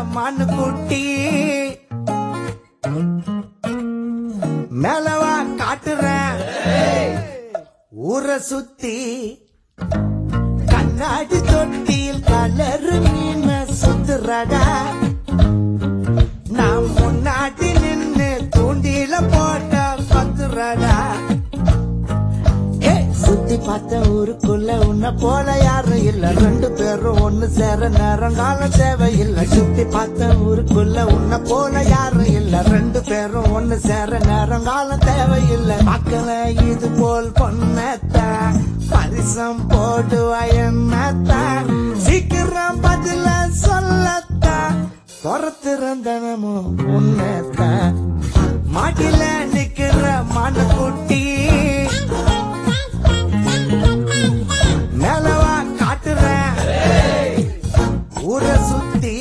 மானு குட்டி மேலவா காட்டுறேன் ஊரை சுத்தி கண்ணாடி தொட்டியில் கலரு மீன சுத்துறடா நான் முன்னாடி நின்னு தூண்டில போட்ட பத்துறடா சுத்தி பார்த்த ஊருக்குள்ள உன்னை போல யாரும் இல்ல ரெண்டு பேரும் ஒண்ணு சேர நேரங்காலம் தேவையில்லை சுத்தி பார்த்த ஊருக்குள்ள உன்னை போல யாரும் இல்ல ரெண்டு பேரும் ஒண்ணு சேர நேரங்காலம் தேவையில்லை மக்கள இது போல் பொண்ணத்தான் பரிசம் போடுவா என்னத்தான் சீக்கிரம் பதில சொல்லத்தான் பொறத்திருந்தனமும் உன்னத்தான் மாட்டில நிக்கிற மனு குட்டி மேலவா காட்டுறேன் ஊரை சுத்தி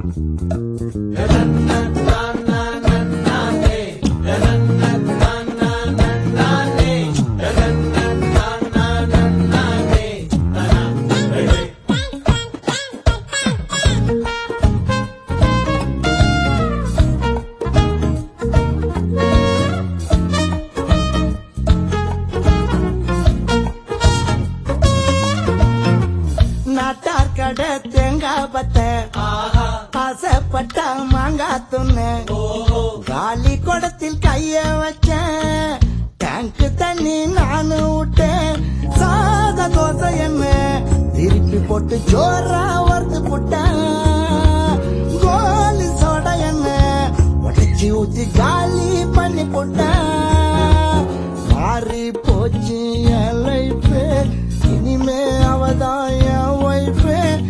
நாட்டார் கடை தேங்காய் பத்த ஆசைப்பட்ட மாங்காய் துண்ண காலி குடத்தில் கைய வச்சேன் டேங்க் தண்ணி நானு விட்டேன் சாத தோசை என்ன திருப்பி போட்டு ஜோரா வறுத்து போட்டேன் கோலி சோடா என்ன உடச்சி ஊத்தி காலி பண்ணி போட்டேன் மாறி போச்சு என் லைஃப் இனிமே அவதான் என் ஒய்ஃப்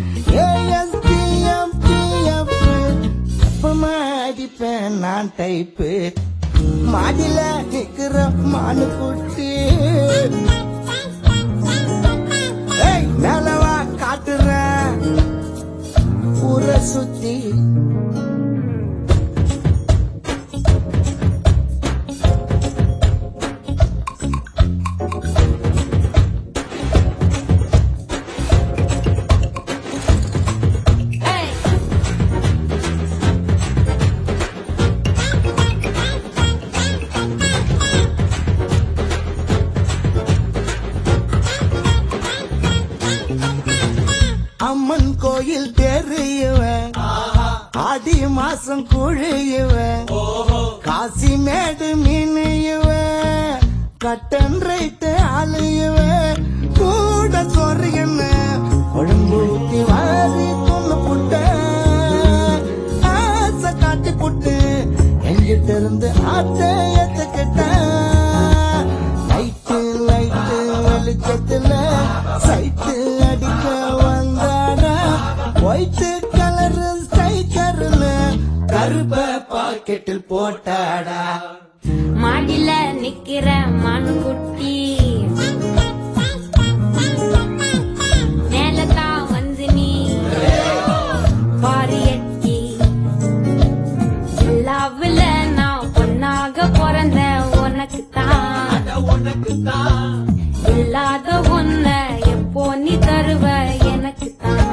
ASPMPF எப்பமா அடிப்பேன் நான் டைப்பு மாடில நிக்கிற மானு குட்டி மேலவா காட்டுறேன் ஊரை சுத்தி அம்மன் கோயில் தெரியவன் ஆடி மாசம் குழியுவன் காசி மேடு மீனியுவன் கட்டன் ரைட்டு ஆளுயுவன் கூட சொரியன்னு குழம்பு ஊத்தி வாரி கொண்டு புட்ட ஆசை காட்டி புட்டு எங்கிட்ட இருந்து ஆட்ட ஏத்துக்கிட்ட லைட்டு லைட்டு வெளிச்சத்துல சைட்டு அடிக்க ஒயிட் கலரு ஸ்டைக்கர்ல கருப்ப பாக்கெட்டில் போட்டாடா மாடில நிக்கிற மானு குட்டி மேலதான் வந்து நீ பாரி எட்டி எல்லாவுல நான் பொண்ணாக பிறந்த உனக்குத்தான் இல்லாத ஒன்ன எப்போ நீ தருவ எனக்குத்தான்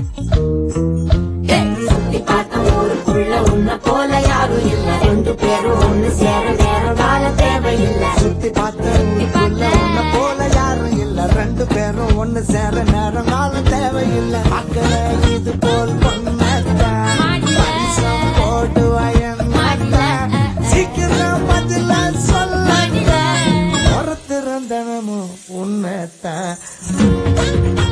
உன்ன போல யாரும் இல்ல ரெண்டு பேரும் ஒண்ணு சேர நேரம் கால தேவையில்லை சுத்தி பார்த்த உன்ன போல யாரும் இல்ல ரெண்டு பேரும் ஒண்ணு சேர நேரம் காலம் தேவையில்லை மக்களை இது போல் பொண்ணத்தான் போடுவாயன் சீக்கிரம் பதில சொல்ல பொறுத்திருந்தனமும் உன்னத்தான்